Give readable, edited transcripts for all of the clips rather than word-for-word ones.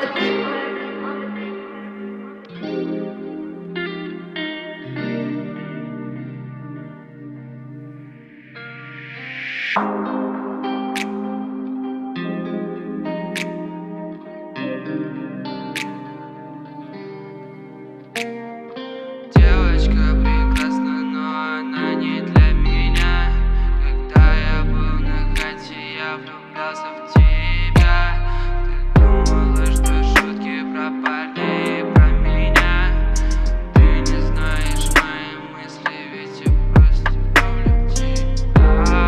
Девочка прекрасна, но она не для меня. Когда я был на хате, я влюблялся в тебя. Ты думала, что шутки про парня и про меня. Ты не знаешь мои мысли, ведь я просто люблю тебя.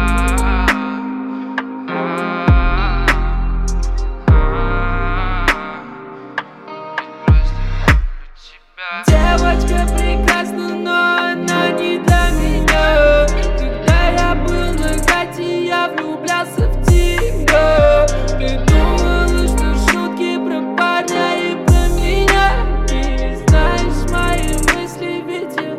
Девочка прекрасна, но она не для меня. Когда я был на хате, я влюблялся в тебя. Ты думала, что шутки про парня и про меня. Ты не знаешь мои мысли, ведь я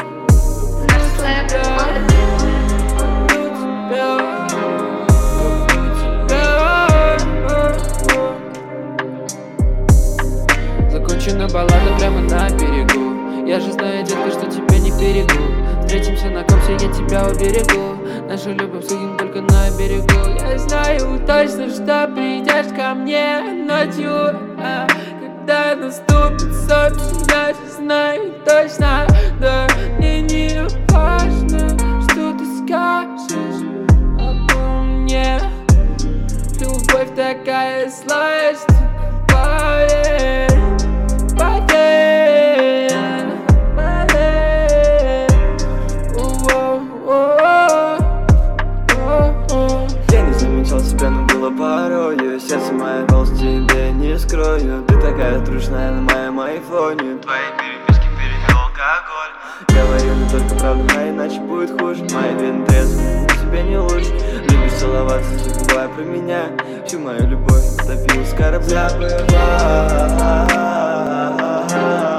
закончена баллада прямо на берегу. Я же знаю, детка, что тебя не берегу. Встретимся на комсе, я тебя уберегу. Наша любовь сгинет только на берегу. Я знаю точно, что придешь ко мне ночью, когда наступит солнце. Я же знаю точно, да мне не важно, что ты скажешь обо мне. Любовь такая злая, что поверь. Я не замечал тебя, но было порою. Сердце мое голос тебе не скрою. Ты такая трушная на моем айфоне. Твои переписки перепил алкоголь. Говорю не только правду, а иначе будет хуже. Мои вены трезвые, тебе не лучше. Любишь целоваться, забывая про меня. Всю мою любовь топил с корабля. Забывай.